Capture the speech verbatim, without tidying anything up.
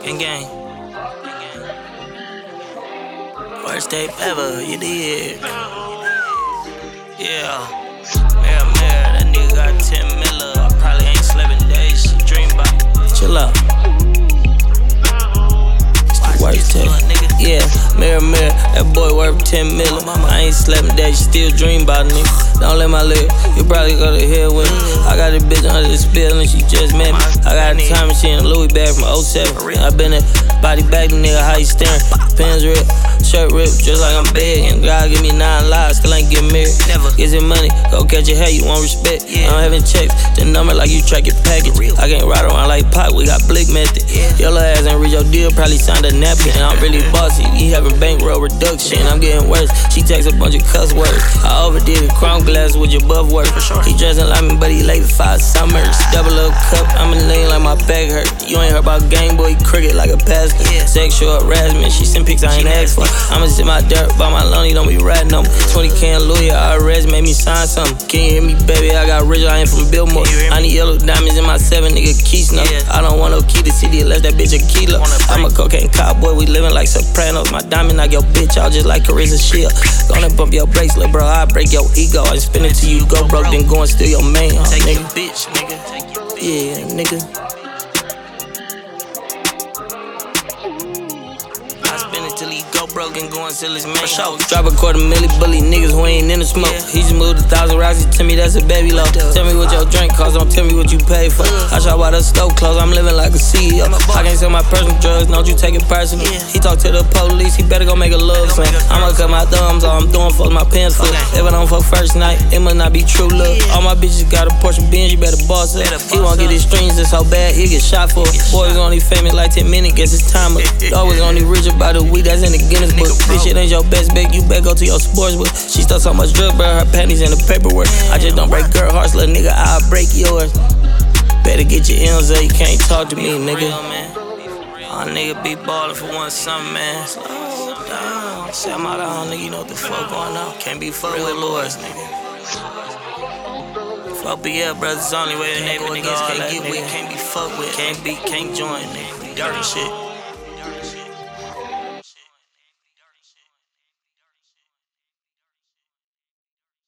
Gang gang. Worst tape ever, you did. Yeah. Mirror, mirror, that nigga got ten miller. I probably ain't slept in days. Dream about it. Chill out. Worst tape. Yeah, mirror, mirror, that boy worth ten million. I ain't slept in days, still dream about a nigga. Don't let my leg, you probably go to hell with me. I got a bitch under the spill and she just met me. I got a time machine, a Louis bag from oh seven. I been a body bag, nigga, how you staring? Pants ripped, shirt ripped, just like I'm begging. God give me nine lives, still ain't get married. Never get your money, go catch your hair, you want respect. I don't have any checks, the number like you track your package. I can't ride around like Pac, we got blick method. Your little ass ain't read your deal, probably signed a napkin. I'm really bossy, he having bankroll reduction. I'm getting worse, she takes a bunch of cuss words. I overdid it, crown glass with your buff work. He dressing like me, but he late for five summers. Double up cup, I'm in lane like my back hurt. You ain't heard about Game Boy, cricket like a pastor. Sexual harassment, she sent pics I ain't asked for. I'ma sit my dirt by my lonely, don't be ratting on me. twenty K in Louis, I arrest, made me sign something. Can you hear me, baby? I got rich, I ain't from Billmore. I need yellow diamonds in my seven, nigga, key snuff. I don't want no key to city unless that bitch a kilo. I'm a cocaine cowboy, we living like Sopranos. My diamond knock your bitch out just like Carissa Shield. Gonna bump your bracelet, bro, I break your ego. I spin it till you go broke, then go and steal your main, huh, Take nigga. Your bitch, nigga. Take your bitch. Yeah, nigga. Till he go broke and go and sell his man. Show. Drop a quarter milli, bully niggas who ain't in the smoke. Yeah. He just moved a thousand rocks, he tell me that's a baby low. Tell me what your drink cost, don't tell me what you pay for. Uh. I shop by the stove clothes, I'm living like a C E O. I can't sell my personal drugs, don't you take it personal. Yeah. He talk to the police, he better go make a love song. I'ma cut my thumbs, all I'm doing for my pants full. Okay. If I don't fuck first night, it must not be true love. Yeah. All my bitches got a Porsche Benz, you better boss up. He won't get his strings, it's so bad, he get shot for. Get Boys shot. Only famous like ten minutes, guess it's time up. Always only rich about a week, that's in the Guinness book. This shit ain't your best bet, you better go to your sports book. She stole so much drug, bro, her panties in the paperwork. I just don't break girl hearts, little nigga, I'll break yours. Better get your M's up, you can't talk to me, nigga. All nigga be ballin' for one something, man. Slow down, say I'm out of home, nigga, you know what the fuck going on. Can't be fucked with Lords, nigga. Fuck B L, brothers, only way the neighbor niggas can't get with, can't be fucked with, can't be, can't join, nigga. Dirty shit.